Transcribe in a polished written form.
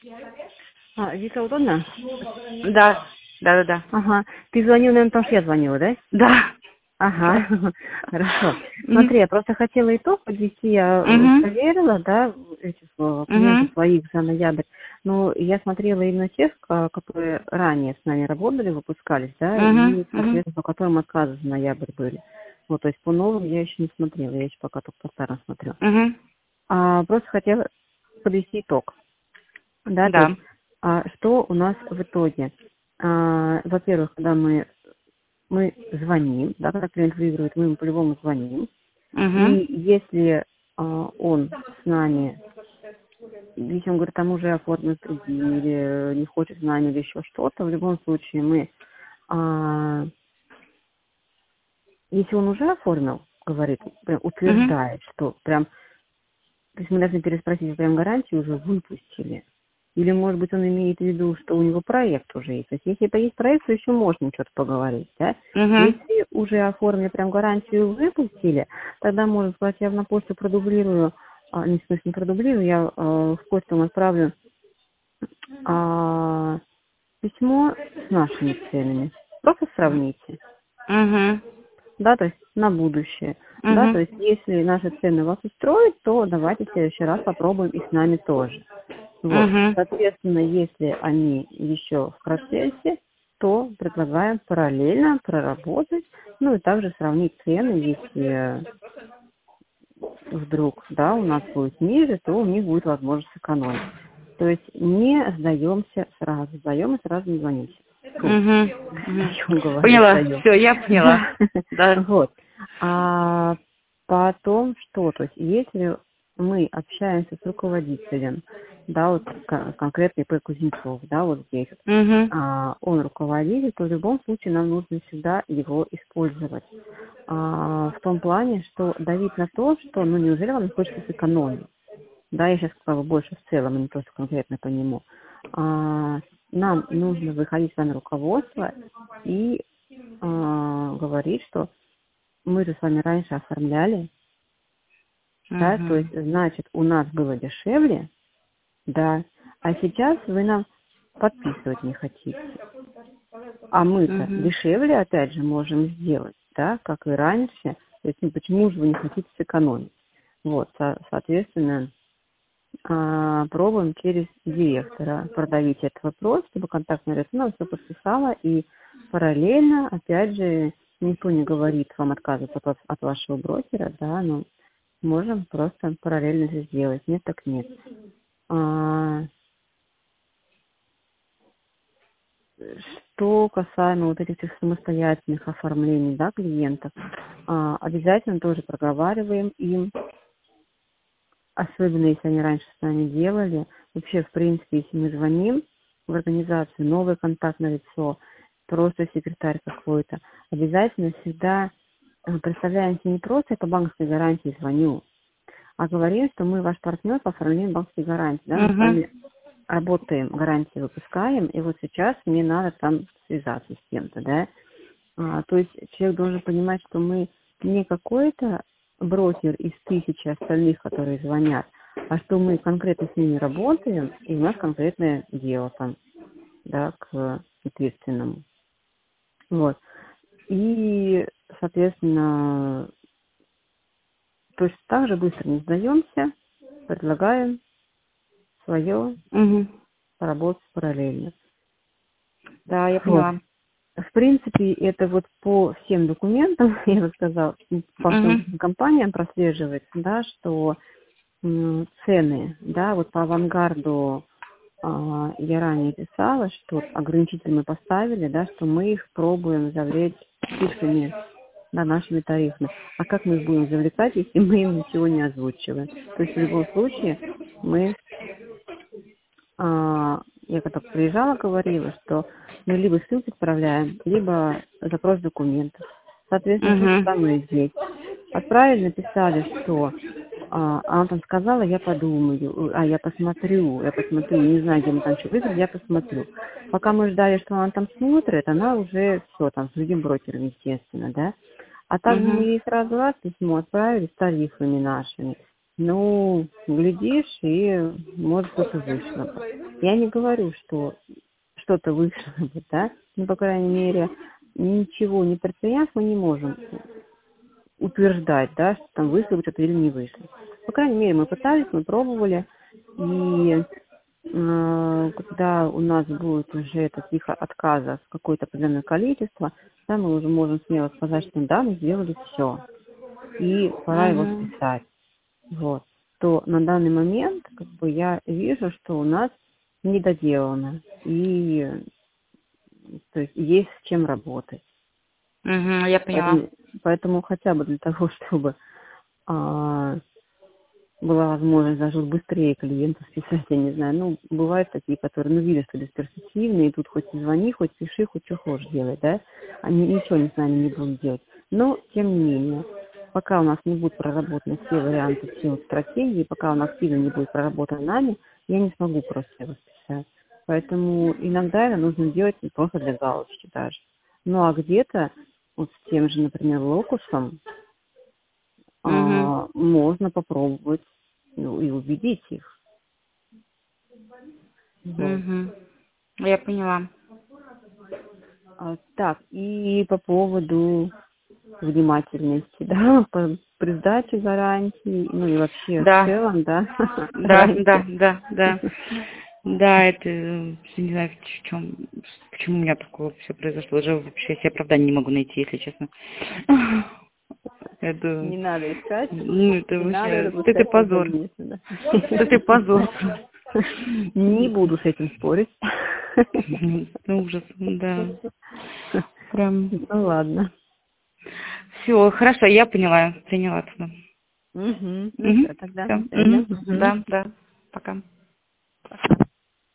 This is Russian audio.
Вика, удобно? Да, да. Ага. Ты звонил, наверное, потому что я звонила, да? Да. Ага, хорошо. Смотри, я просто хотела итог подвести. Я проверила, да, этих клиентов своих за ноябрь. Но я смотрела именно тех, которые ранее с нами работали, выпускались, да, и, соответственно, по которым отказы за ноябрь были. Вот, то есть по новым я еще не смотрела, я еще пока только по старым смотрю. Просто хотела подвести итог. Да, то есть, что у нас в итоге? Во-первых, когда мы звоним, да, когда клиент выигрывает, мы ему по-любому звоним. И если он с нами, если он говорит, там уже оформлен кредит, или не хочет с нами, или еще что-то, в любом случае мы, если он уже оформил, говорит, прям утверждает, что прям, то есть мы должны переспросить, прям гарантию уже выпустили. Или, может быть, он имеет в виду, что у него проект уже есть. То есть, если это есть проект, то еще можно что-то поговорить, да? Если уже оформили прям гарантию выпустили, тогда можно сказать, я на почту продублирую, не, в смысле, не продублирую, я в почту вам отправлю письмо с нашими ценами. Просто сравните. Да, то есть на будущее. Да, то есть если наши цены вас устроят, то давайте в следующий раз попробуем и с нами тоже. Вот. Соответственно, если они еще в процессе, то предлагаем параллельно проработать, ну и также сравнить цены, если вдруг, да, у нас будет ниже, то у них будет возможность сэкономить. То есть не сдаемся сразу, сдаем и сразу не звонимся. Поняла, все, я поняла. Да. Вот. А потом что? То есть если мы общаемся с руководителем, да, вот конкретно П. Кузнецов, да, вот здесь, он руководитель, то в любом случае нам нужно всегда его использовать. В том плане, что давить на то, что, ну, неужели вам не хочется сэкономить? Да, я сейчас сказала больше в целом, а не просто конкретно по нему. Нам нужно выходить с вами руководство и говорить, что мы же с вами раньше оформляли, да, то есть, значит, у нас было дешевле, да, а сейчас вы нам подписывать не хотите. А мы-то дешевле, опять же, можем сделать, да, как и раньше. То есть, ну, почему же вы не хотите сэкономить? Вот, соответственно, пробуем через директора продавить этот вопрос, чтобы контактная лицо все подписала, и параллельно, опять же, никто не говорит вам отказываться от вашего брокера, да, но можем просто параллельно это сделать. Нет, так нет. Что касаемо вот этих самостоятельных оформлений, да, клиентов, обязательно тоже проговариваем им, особенно если они раньше с нами делали. Вообще, в принципе, если мы звоним в организацию, новое контактное лицо, просто секретарь какой-то, обязательно всегда представляемся не просто я по банковской гарантии звоню, а говорим, что мы ваш партнер по оформлению банковской гарантии. Да? Мы с вами работаем, гарантии выпускаем, и вот сейчас мне надо там связаться с кем-то, да. То есть человек должен понимать, что мы не какой-то брокер из 1000 остальных, которые звонят, а что мы конкретно с ними работаем, и у нас конкретное дело там, да, к ответственному. Вот. И, соответственно, то есть так же быстро не сдаемся, предлагаем свое поработать параллельно. Да, я поняла. В принципе, это вот по всем документам, я бы сказала, по всем компаниям прослеживается, да, что цены, да, вот по авангарду я ранее писала, что ограничители мы поставили, да, что мы их пробуем завлечь списками, да, нашими тарифами. А как мы их будем завлекать, если мы им ничего не озвучиваем? То есть в любом случае мы, я когда приезжала, говорила, что мы либо ссылки отправляем, либо запрос документов. Соответственно, то же самое и здесь. Отправили, написали, что она там сказала, я подумаю, я посмотрю, не знаю, где мы там что выбрали, я посмотрю. Пока мы ждали, что она там смотрит, она уже все, там, с другим брокером, естественно, да. А так мы ей сразу раз письмо отправили с тарифами нашими. Ну, глядишь, и может что-то вышло бы. Я не говорю, что что-то вышло бы, да? Ну, по крайней мере, ничего не предприняв, мы не можем утверждать, да, что там вышло бы что-то или не вышло. По крайней мере, мы пытались, мы пробовали, и когда у нас будет уже таких отказов какое-то определенное количество, да, мы уже можем смело сказать, что да, мы сделали все, и пора его списать. Вот. То на данный момент как бы я вижу, что у нас недоделано, и то есть есть с чем работать. Я поняла. Поэтому хотя бы для того, чтобы была возможность даже вот быстрее клиентов писать, я не знаю. Ну, бывают такие, которые, ну, видят, что бесперспективные, и тут хоть звони, хоть пиши, хоть что хочешь делать, да? Они ничего с нами не будут делать. Но, тем не менее, пока у нас не будут проработаны все варианты, все вот стратегии, пока он активно не будет проработан нами, я не смогу просто его списать. Поэтому иногда это нужно делать не просто для галочки даже. Ну, а где-то вот с тем же, например, локусом можно попробовать, ну, и убедить их. Вот. Я поняла. Так, и по поводу внимательности, да, при сдаче гарантии, ну и вообще в целом, да. Да. Да, это, не знаю, почему у меня такое все произошло. Даже вообще себе оправдания не могу найти, если честно. Это... Не надо искать. Ну, это не вообще... надо, это позор. Это позор. Не буду с этим спорить. Ну, ужас, да. Прям... Ну, ладно. Все, хорошо, я поняла, приняла тогда. Ну, все, тогда. Да, пока.